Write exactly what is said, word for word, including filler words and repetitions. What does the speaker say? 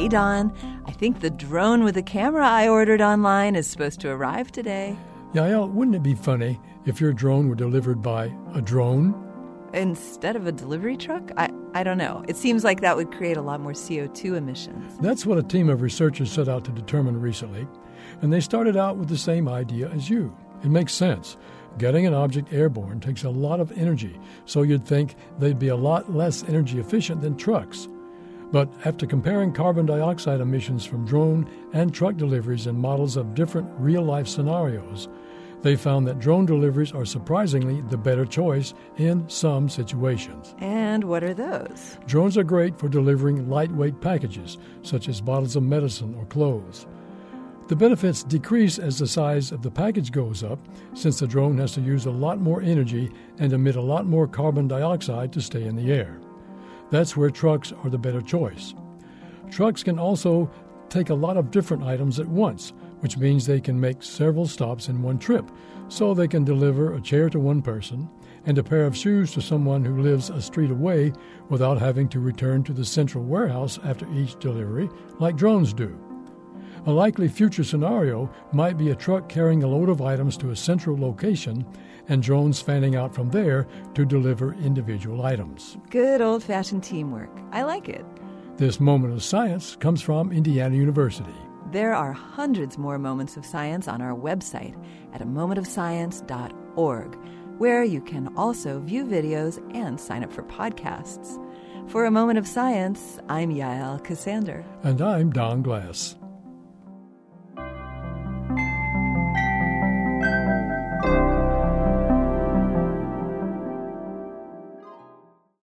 Hey, Don. I think the drone with the camera I ordered online is supposed to arrive today. Yael, wouldn't it be funny if your drone were delivered by a drone? Instead of a delivery truck? I, I don't know. It seems like that would create a lot more C O two emissions. That's what a team of researchers set out to determine recently, and they started out with the same idea as you. It makes sense. Getting an object airborne takes a lot of energy, so you'd think they'd be a lot less energy efficient than trucks. But after comparing carbon dioxide emissions from drone and truck deliveries in models of different real-life scenarios, they found that drone deliveries are surprisingly the better choice in some situations. And what are those? Drones are great for delivering lightweight packages, such as bottles of medicine or clothes. The benefits decrease as the size of the package goes up, since the drone has to use a lot more energy and emit a lot more carbon dioxide to stay in the air. That's where trucks are the better choice. Trucks can also take a lot of different items at once, which means they can make several stops in one trip, so they can deliver a chair to one person and a pair of shoes to someone who lives a street away without having to return to the central warehouse after each delivery like drones do. A likely future scenario might be a truck carrying a load of items to a central location and drones fanning out from there to deliver individual items. Good old-fashioned teamwork. I like it. This moment of science comes from Indiana University. There are hundreds more moments of science on our website at a moment of science dot org, where you can also view videos and sign up for podcasts. For A Moment of Science, I'm Yael Ksander. And I'm Don Glass.